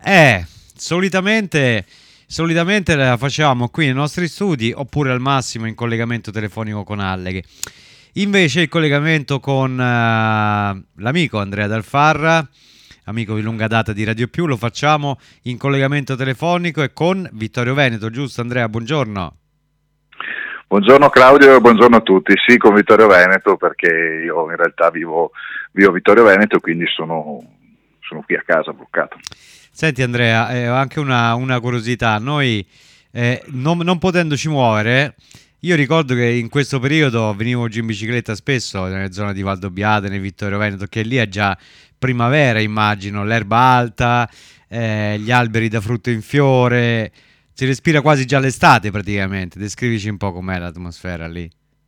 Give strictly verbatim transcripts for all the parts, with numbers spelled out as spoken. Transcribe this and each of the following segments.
Eh, solitamente, solitamente la facevamo qui nei nostri studi oppure al massimo in collegamento telefonico con Alleghe. Invece il collegamento con eh, l'amico Andrea Dalfarra, amico di lunga data di Radio Più, lo facciamo in collegamento telefonico e con Vittorio Veneto, giusto Andrea? Buongiorno. Buongiorno Claudio e buongiorno a tutti. Sì, con Vittorio Veneto, perché io in realtà vivo, vivo a Vittorio Veneto, quindi sono, sono qui a casa bloccato. Senti Andrea, eh, ho anche una, una curiosità. Noi eh, non, non potendoci muovere, io ricordo che in questo periodo venivo giù in bicicletta spesso nelle zone di Valdobbiadene, nel Vittorio Veneto, che lì è già primavera, immagino, l'erba alta, eh, gli alberi da frutto in fiore, si respira quasi già l'estate praticamente. Descrivici un po' com'è l'atmosfera lì.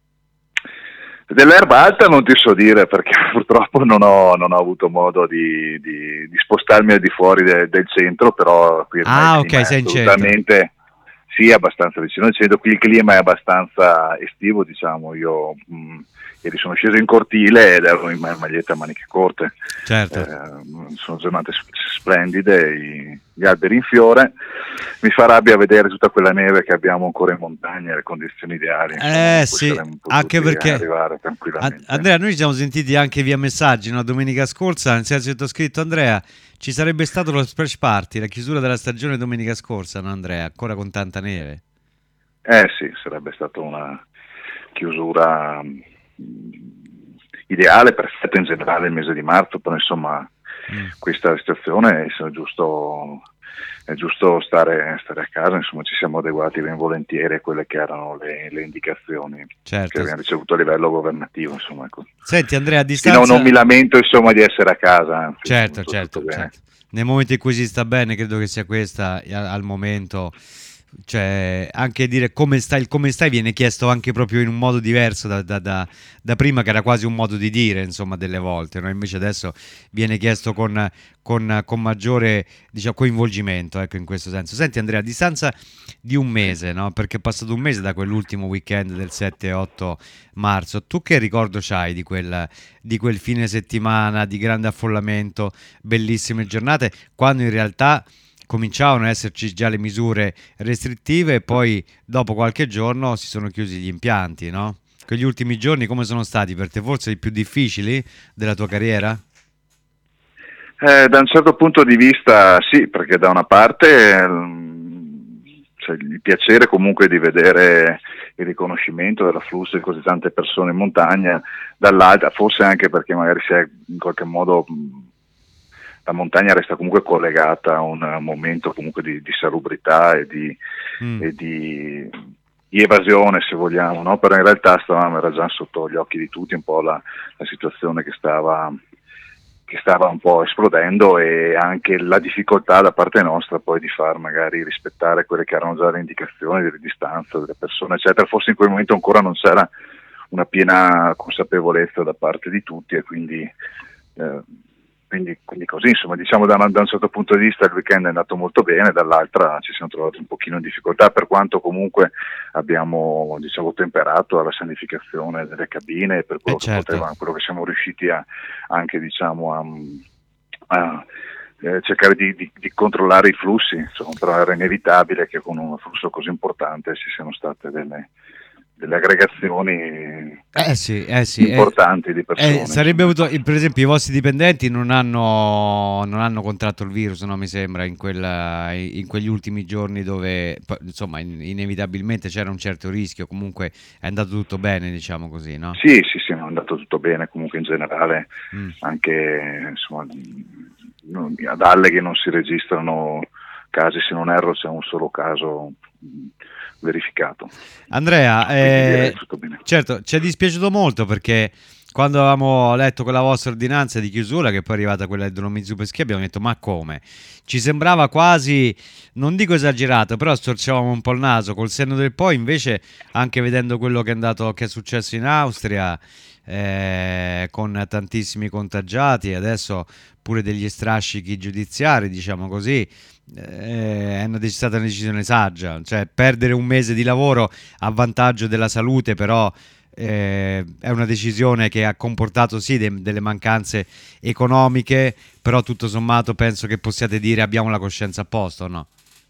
Dell'erba alta non ti so dire, perché purtroppo non ho, non ho avuto modo di, di, di spostarmi al di fuori de, del centro, però qui Ah, il clima ok, è sei in centro. assolutamente sì, abbastanza vicino al centro. Qui il clima è abbastanza estivo, diciamo. Io mh, ieri sono sceso in cortile ed ero in maglietta a maniche corte. Certo. Eh, sono giornate splendide, i, gli alberi in fiore. Mi fa rabbia vedere tutta quella neve che abbiamo ancora in montagna, le condizioni ideali. Eh sì, anche perché arrivare tranquillamente. Andrea, noi ci siamo sentiti anche via messaggi, no? Domenica scorsa, nel senso che ti ho scritto: Andrea, ci sarebbe stato lo splash party, la chiusura della stagione domenica scorsa, no Andrea? Ancora con tanta neve. Eh sì, sarebbe stata una chiusura mh, ideale, perfetta in generale il mese di marzo, però insomma mm. questa situazione è giusto, è giusto stare, stare a casa, insomma ci siamo adeguati ben volentieri a quelle che erano le, le indicazioni certo. che abbiamo ricevuto a livello governativo. Insomma, ecco. Senti Andrea, a distanza... No, non mi lamento insomma di essere a casa. Anzi, certo, certo, certo. Nel momento in cui si sta bene, credo che sia questa al momento... Cioè, anche dire come stai, come stai viene chiesto anche proprio in un modo diverso da, da, da, da prima, che era quasi un modo di dire, insomma, delle volte, no? Invece adesso viene chiesto con, con, con maggiore, diciamo, coinvolgimento, ecco, in questo senso. Senti Andrea, a distanza di un mese, no? Perché è passato un mese da quell'ultimo weekend del sette e otto marzo, tu che ricordo c'hai di quel, di quel fine settimana di grande affollamento, bellissime giornate, quando in realtà cominciavano ad esserci già le misure restrittive e poi dopo qualche giorno si sono chiusi gli impianti, no? Quegli ultimi giorni come sono stati per te? Forse i più difficili della tua carriera? Eh, da un certo punto di vista sì, perché da una parte c'è il piacere comunque di vedere il riconoscimento dell'afflusso di così tante persone in montagna, dall'altra forse anche perché magari si è in qualche modo... la montagna resta comunque collegata a un momento comunque di, di salubrità e di, mm. e di, di evasione, se vogliamo, no? Però in realtà stavamo, era già sotto gli occhi di tutti un po' la, la situazione che stava, che stava un po' esplodendo, e anche la difficoltà da parte nostra poi di far magari rispettare quelle che erano già le indicazioni delle distanze delle persone, eccetera. Forse in quel momento ancora non c'era una piena consapevolezza da parte di tutti, e quindi... Eh, Quindi, quindi così, insomma, diciamo da, da un certo punto di vista il weekend è andato molto bene, dall'altra ci siamo trovati un pochino in difficoltà, per quanto comunque abbiamo, diciamo, temperato alla sanificazione delle cabine, per quello, eh certo. che, poteva, quello che siamo riusciti a anche, diciamo, a, a eh, cercare di, di, di controllare i flussi, insomma, però era inevitabile che con un flusso così importante ci siano state delle... delle aggregazioni eh sì, eh sì, importanti eh, di persone. Eh, sarebbe avuto, per esempio, i vostri dipendenti non hanno, non hanno contratto il virus, no? Mi sembra, in, quella, in quegli ultimi giorni dove, insomma, inevitabilmente c'era un certo rischio. Comunque è andato tutto bene, diciamo così, no? Sì, sì, sì, è andato tutto bene, comunque in generale, mm. anche insomma, ad Alleghe non si registrano casi, se non erro c'è un solo caso verificato. Andrea, eh, certo, ci è dispiaciuto molto perché quando avevamo letto quella vostra ordinanza di chiusura, che poi è arrivata quella del Dolomizu Peschiera, abbiamo detto ma come? Ci sembrava quasi, non dico esagerato, però storcevamo un po' il naso. Col senno del poi invece, anche vedendo quello che è andato, che è successo in Austria, eh, con tantissimi contagiati, adesso pure degli strascichi giudiziari, diciamo così, eh, è stata una decisione saggia, cioè perdere un mese di lavoro a vantaggio della salute, però eh, è una decisione che ha comportato sì de- delle mancanze economiche, però tutto sommato penso che possiate dire abbiamo la coscienza a posto, no?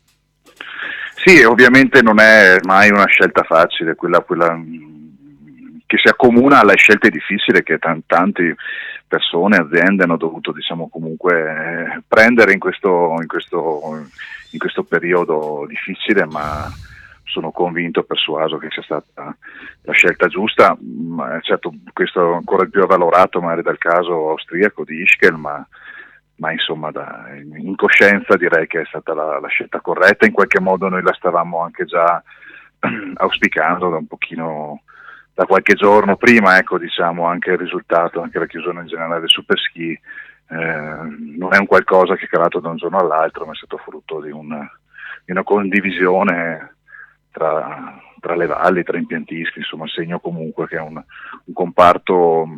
Sì, ovviamente non è mai una scelta facile, quella, quella mh, che si accomuna alle scelte difficili che tan- tante persone, aziende hanno dovuto, diciamo, comunque eh, prendere in questo, in questo, in questo periodo difficile, ma sono convinto e persuaso che sia stata la scelta giusta. Ma, certo, questo è ancora più avvalorato magari dal caso austriaco di Ischel, ma ma insomma da, in coscienza direi che è stata la, la scelta corretta, in qualche modo noi la stavamo anche già auspicando da un pochino, da qualche giorno prima, ecco, diciamo, anche il risultato, anche la chiusura in generale del super ski, eh, non è un qualcosa che è calato da un giorno all'altro, ma è stato frutto di una, di una condivisione tra, tra le valli, tra impiantisti, insomma segno comunque che è un, un comparto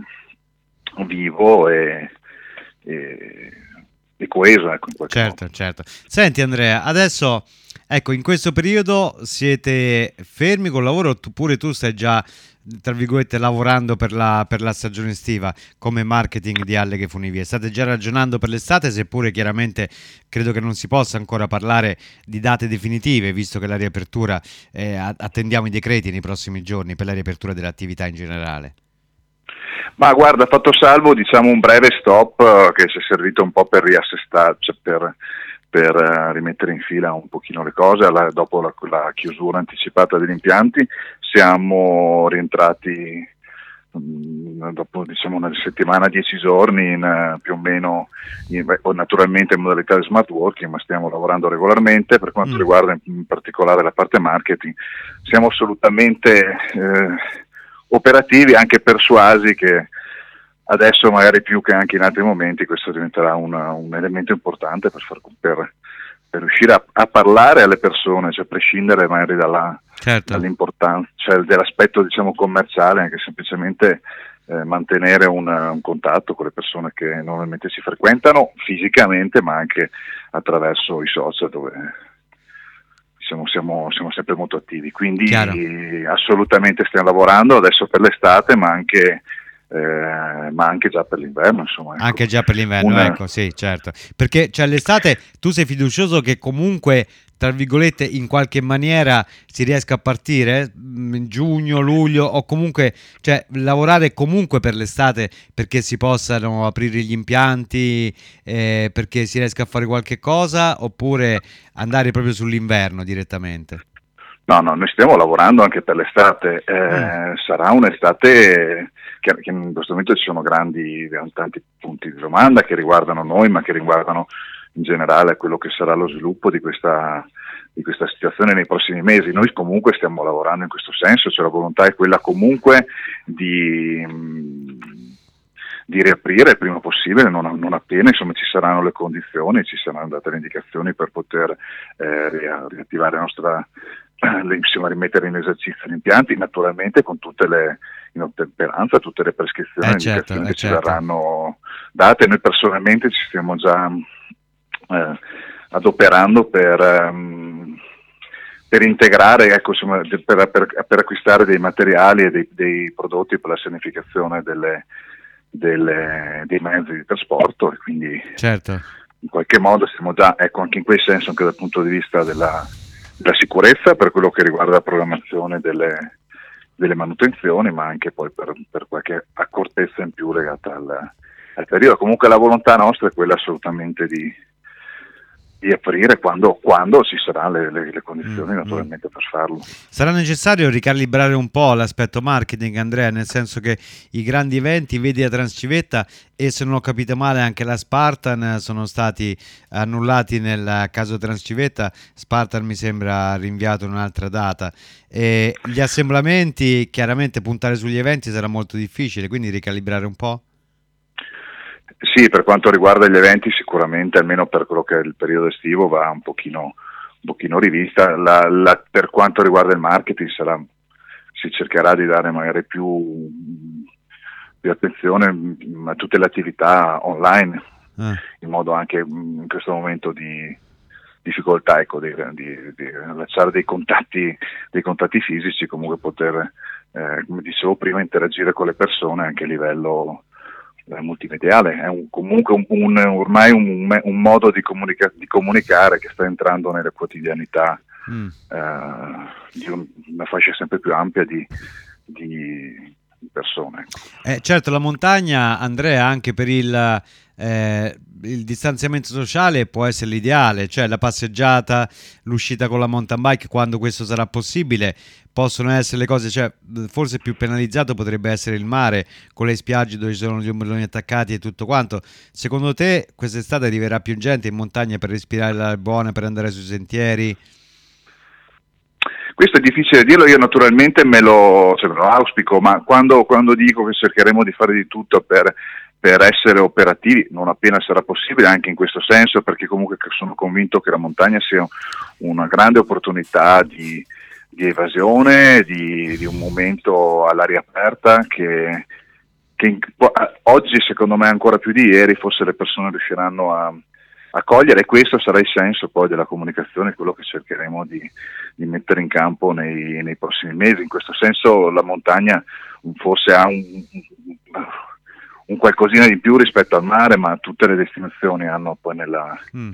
vivo e, e, e coeso, ecco, in qualche Certo, modo. certo. Senti Andrea, adesso ecco, in questo periodo siete fermi col lavoro oppure tu stai già, tra virgolette, lavorando per la, per la stagione estiva come marketing di Alleghe Funivie? State già ragionando per l'estate, seppure chiaramente credo che non si possa ancora parlare di date definitive, visto che la riapertura, eh, attendiamo i decreti nei prossimi giorni per la riapertura delle attività in generale. Ma guarda, fatto salvo diciamo un breve stop eh, che ci è servito un po' per riassestare, cioè per, per eh, rimettere in fila un pochino le cose, alla, dopo la, la chiusura anticipata degli impianti siamo rientrati mh, dopo diciamo una settimana, dieci giorni in, eh, più o meno, in, beh, naturalmente in modalità di smart working, ma stiamo lavorando regolarmente. Per quanto Mm, riguarda in, in particolare la parte marketing, siamo assolutamente eh, operativi, anche persuasi che adesso magari più che anche in altri momenti questo diventerà una, un elemento importante per, far, per, per riuscire a, a parlare alle persone, cioè a prescindere magari dalla, certo. dall'importanza, cioè dell'aspetto diciamo commerciale, anche semplicemente eh, mantenere un, un contatto con le persone che normalmente si frequentano fisicamente, ma anche attraverso i social dove Siamo, siamo, siamo sempre molto attivi, Chiaro. quindi assolutamente stiamo lavorando adesso per l'estate, ma anche, eh, ma anche già per l'inverno, insomma, ecco. Anche già per l'inverno, Un, ecco, sì, certo. Perché cioè, l'estate tu sei fiducioso che comunque, tra virgolette, in qualche maniera si riesca a partire mm, in giugno, luglio o comunque, cioè, lavorare comunque per l'estate perché si possano aprire gli impianti, eh, perché si riesca a fare qualche cosa, oppure andare proprio sull'inverno direttamente? No, no, noi stiamo lavorando anche per l'estate, Mm, eh, sarà un'estate che, che in questo momento ci sono grandi, tanti punti di domanda che riguardano noi, ma che riguardano in generale quello che sarà lo sviluppo di questa, di questa situazione nei prossimi mesi. Noi comunque stiamo lavorando in questo senso, cioè la volontà è quella comunque di, di riaprire il prima possibile, non, non appena insomma, ci saranno le condizioni, ci saranno date le indicazioni per poter eh, riattivare la nostra insomma, rimettere in esercizio gli impianti, naturalmente con tutte le in ottemperanza, tutte le prescrizioni eh e certo, indicazioni eh che ci certo. verranno date. Noi personalmente ci stiamo già eh, adoperando per, ehm, per integrare, ecco, insomma, per, per, per acquistare dei materiali e dei, dei prodotti per la sanificazione delle, delle, dei mezzi di trasporto, e quindi Certo. in qualche modo stiamo già, ecco, anche in quel senso, anche dal punto di vista della la sicurezza per quello che riguarda la programmazione delle, delle manutenzioni, ma anche poi per, per qualche accortezza in più legata al, al periodo. Comunque la volontà nostra è quella assolutamente di, di aprire quando, quando ci saranno le, le, le Mm, condizioni mm. naturalmente per farlo. Sarà necessario ricalibrare un po' l'aspetto marketing, Andrea, nel senso che i grandi eventi, vedi la Transcivetta e se non ho capito male anche la Spartan, sono stati annullati nel caso Transcivetta. Spartan mi sembra rinviato in un'altra data. E gli assemblamenti, chiaramente puntare sugli eventi sarà molto difficile, quindi ricalibrare un po'. Sì, per quanto riguarda gli eventi sicuramente, almeno per quello che è il periodo estivo, va un pochino, un pochino rivista. La, la, per quanto riguarda il marketing sarà, si cercherà di dare magari più, più attenzione a tutte le attività online, Ah, in modo anche in questo momento di difficoltà, ecco, di, di, di allacciare dei contatti, dei contatti fisici, comunque poter eh, come dicevo prima, interagire con le persone anche a livello eh, multimediale. È un, comunque un, un, ormai un, un modo di, comunica- di comunicare che sta entrando nelle quotidianità mm. eh, di un, una fascia sempre più ampia di, di persone. Eh, certo, la montagna, Andrea, anche per il, eh, il distanziamento sociale può essere l'ideale, cioè la passeggiata, l'uscita con la mountain bike quando questo sarà possibile, possono essere le cose, cioè forse più penalizzato potrebbe essere il mare con le spiagge dove ci sono gli ombrelloni attaccati e tutto quanto. Secondo te quest'estate arriverà più gente in montagna per respirare l'aria buona, per andare sui sentieri? Questo è difficile dirlo, io naturalmente me lo, cioè me lo auspico, ma quando, quando dico che cercheremo di fare di tutto per, per essere operativi, non appena sarà possibile, anche in questo senso, perché comunque sono convinto che la montagna sia una grande opportunità di, di evasione, di, di un momento all'aria aperta che, che in, oggi secondo me ancora più di ieri forse le persone riusciranno a a cogliere, e questo sarà il senso poi della comunicazione, quello che cercheremo di, di mettere in campo nei, nei prossimi mesi. In questo senso la montagna forse ha un, un qualcosina di più rispetto al mare, ma tutte le destinazioni hanno poi nella, mm.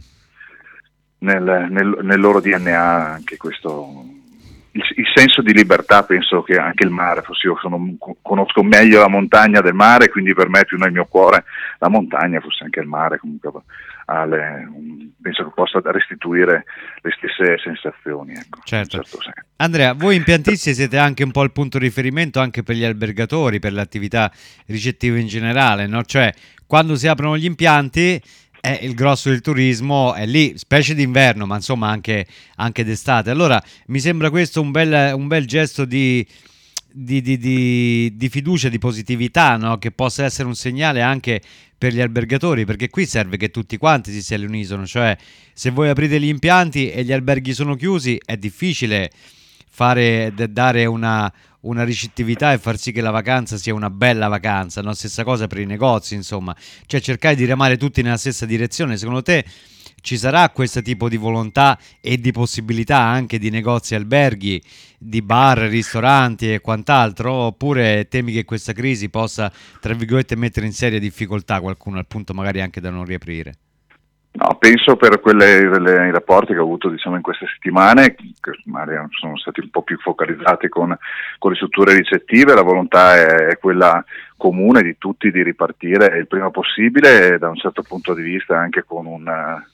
nel, nel, nel loro D N A anche questo, il, il senso di libertà. Penso che anche il mare, forse io sono, conosco meglio la montagna del mare, quindi per me è più nel mio cuore la montagna, forse anche il mare comunque alle, penso che possa restituire le stesse sensazioni, ecco, certo. Certo Andrea, voi impiantisti siete anche un po' il punto di riferimento anche per gli albergatori, per le attività ricettive in generale, no? Cioè quando si aprono gli impianti eh, il grosso del turismo è lì, specie d'inverno, ma insomma anche, anche d'estate. Allora mi sembra questo un bel, un bel gesto di Di, di, di, di fiducia, di positività, no? Che possa essere un segnale anche per gli albergatori, perché qui serve che tutti quanti si sia all'unisono, cioè se voi aprite gli impianti e gli alberghi sono chiusi è difficile fare, dare una, una ricettività e far sì che la vacanza sia una bella vacanza, no? Stessa cosa per i negozi, insomma, cioè cercare di remare tutti nella stessa direzione. Secondo te ci sarà questo tipo di volontà e di possibilità anche di negozi, alberghi, di bar, ristoranti e quant'altro, oppure temi che questa crisi possa, tra virgolette, mettere in seria difficoltà qualcuno al punto magari anche da non riaprire? No, penso per quelle, quelle, i rapporti che ho avuto diciamo in queste settimane, che magari sono stati un po' più focalizzati con, con le strutture ricettive, la volontà è, è quella comune di tutti di ripartire il prima possibile, e da un certo punto di vista anche con un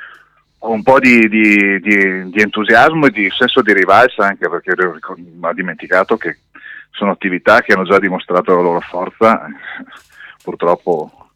un po' di, di, di, di entusiasmo e di senso di rivalsa, anche perché ho dimenticato che sono attività che hanno già dimostrato la loro forza, purtroppo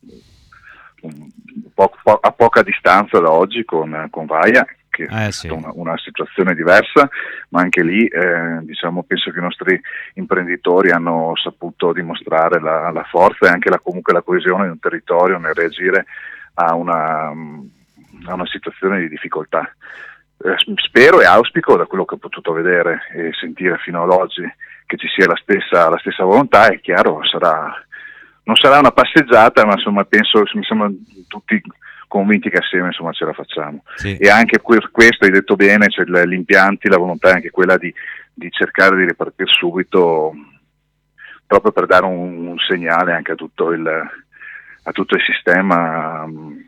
un po', po- a poca distanza da oggi con, con Vaia, che eh, è sì. una, una situazione diversa, ma anche lì eh, diciamo penso che i nostri imprenditori hanno saputo dimostrare la, la forza e anche la, comunque la coesione di un territorio nel reagire a una a una situazione di difficoltà. Eh, spero e auspico, da quello che ho potuto vedere e sentire fino ad oggi, che ci sia la stessa, la stessa volontà. È chiaro, sarà, non sarà una passeggiata, ma insomma penso, mi sembra tutti convinti che assieme insomma ce la facciamo. Sì. E anche per questo hai detto bene, cioè gli impianti, la volontà è anche quella di, di cercare di ripartire subito, proprio per dare un, un segnale anche a tutto il, a tutto il sistema,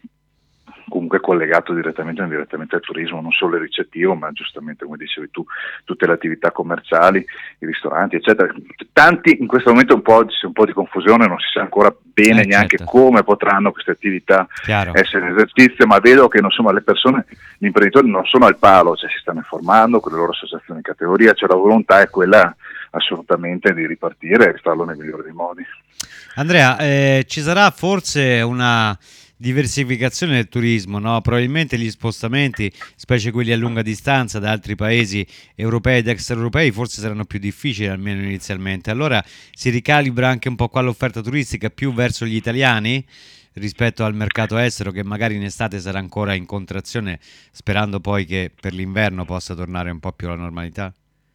comunque collegato direttamente o indirettamente al turismo, non solo il ricettivo, ma giustamente come dicevi tu, tutte le attività commerciali, i ristoranti, eccetera. Tanti in questo momento un po', c'è un po' di confusione, non si sa ancora bene eh, neanche certo. come potranno queste attività Chiaro. essere in esercizio, ma vedo che insomma le persone, gli imprenditori non sono al palo, cioè si stanno informando con le loro associazioni in categoria, cioè la volontà è quella assolutamente di ripartire e farlo nel migliore dei modi. Andrea, eh, ci sarà forse una diversificazione del turismo, no? Probabilmente gli spostamenti, specie quelli a lunga distanza da altri paesi europei ed extraeuropei, forse saranno più difficili, almeno inizialmente. Allora si ricalibra anche un po' qua l'offerta turistica più verso gli italiani rispetto al mercato estero, che magari in estate sarà ancora in contrazione, sperando poi che per l'inverno possa tornare un po' più alla normalità.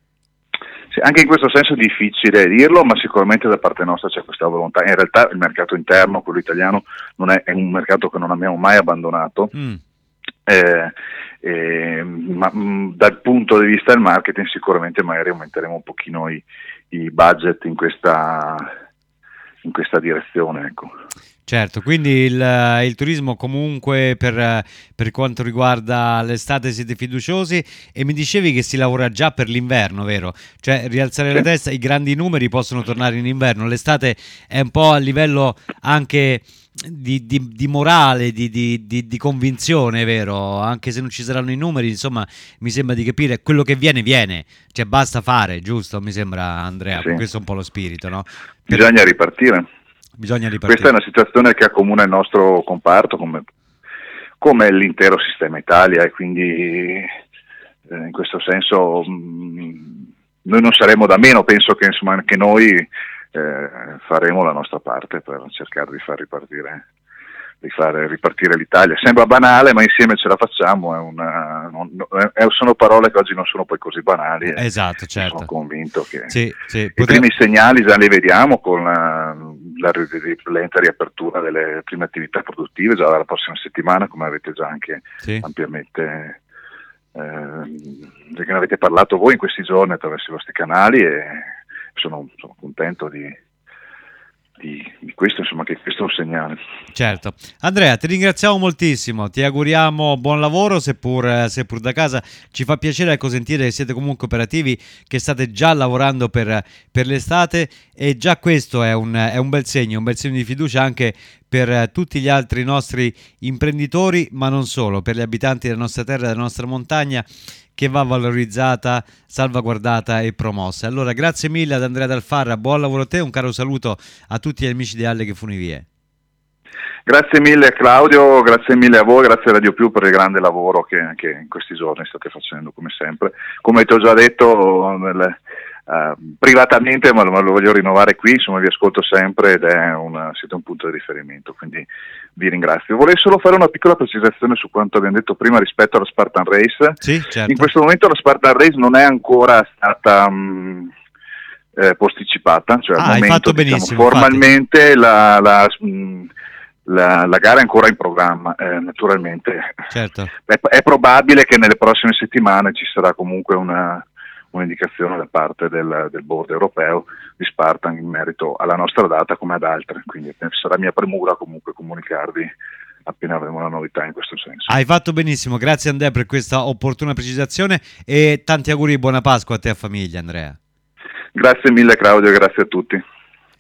Sì, anche in questo senso è difficile dirlo, ma sicuramente da parte nostra c'è questa volontà. In realtà il mercato interno, quello italiano, non è, è un mercato che non abbiamo mai abbandonato, mm. eh, eh, ma mh, dal punto di vista del marketing sicuramente magari aumenteremo un pochino i, i budget in questa, in questa direzione, ecco. Certo, quindi il, il turismo comunque per, per quanto riguarda l'estate siete fiduciosi, e mi dicevi che si lavora già per l'inverno, vero? Cioè rialzare Sì. la testa, i grandi numeri possono tornare in inverno, l'estate è un po' a livello anche di, di, di morale, di, di, di, di convinzione, vero? Anche se non ci saranno i numeri, insomma, mi sembra di capire quello che viene, viene, cioè basta fare, giusto? Mi sembra, Andrea, Sì. questo è un po' lo spirito, no? Per- Bisogna ripartire. Bisogna Questa ripartire. è una situazione che accomuna il nostro comparto come, come l'intero sistema Italia, e quindi eh, in questo senso mh, noi non saremo da meno. Penso che insomma anche noi eh, faremo la nostra parte per cercare di far ripartire di fare ripartire l'Italia. Sembra banale, ma insieme ce la facciamo. È una, non, è, sono parole che oggi non sono poi così banali. Esatto, certo. Sono convinto che sì, sì, i potrei... primi segnali già li vediamo con la, la, la lenta riapertura delle prime attività produttive già dalla prossima settimana, come avete già anche sì. ampiamente eh, perché ne avete parlato voi in questi giorni attraverso i vostri canali, e sono, sono contento di Di, di questo, insomma, che questo è un segnale. Certo. Andrea, ti ringraziamo moltissimo, ti auguriamo buon lavoro, seppur, seppur da casa. Ci fa piacere, ecco, sentire che siete comunque operativi, che state già lavorando per, per l'estate, e già questo è un, è un bel segno, un bel segno di fiducia anche per tutti gli altri nostri imprenditori, ma non solo, per gli abitanti della nostra terra, della nostra montagna, che va valorizzata, salvaguardata e promossa. Allora, grazie mille ad Andrea Dal Farra, buon lavoro a te, un caro saluto a tutti gli amici di Alle che Funivie. Grazie mille Claudio, grazie mille a voi, grazie a Radio Più per il grande lavoro che, che in questi giorni state facendo, come sempre. Come ti ho già detto nel, uh, privatamente, ma lo, ma lo voglio rinnovare qui, insomma vi ascolto sempre ed è una, siete un punto di riferimento, quindi vi ringrazio. Vorrei solo fare una piccola precisazione su quanto abbiamo detto prima rispetto alla Spartan Race. Sì, certo. In questo momento la Spartan Race non è ancora stata mh, eh, posticipata, cioè ah, al momento, diciamo, formalmente la, la, mh, la, la gara è ancora in programma, eh, naturalmente. Certo. È, è probabile che nelle prossime settimane ci sarà comunque una un'indicazione da parte del, del board europeo di Spartan in merito alla nostra data come ad altre, quindi sarà mia premura comunque comunicarvi appena avremo una novità in questo senso. Hai fatto benissimo, grazie Andrea per questa opportuna precisazione, e tanti auguri e buona Pasqua a te e a famiglia, Andrea. Grazie mille Claudio, grazie a tutti.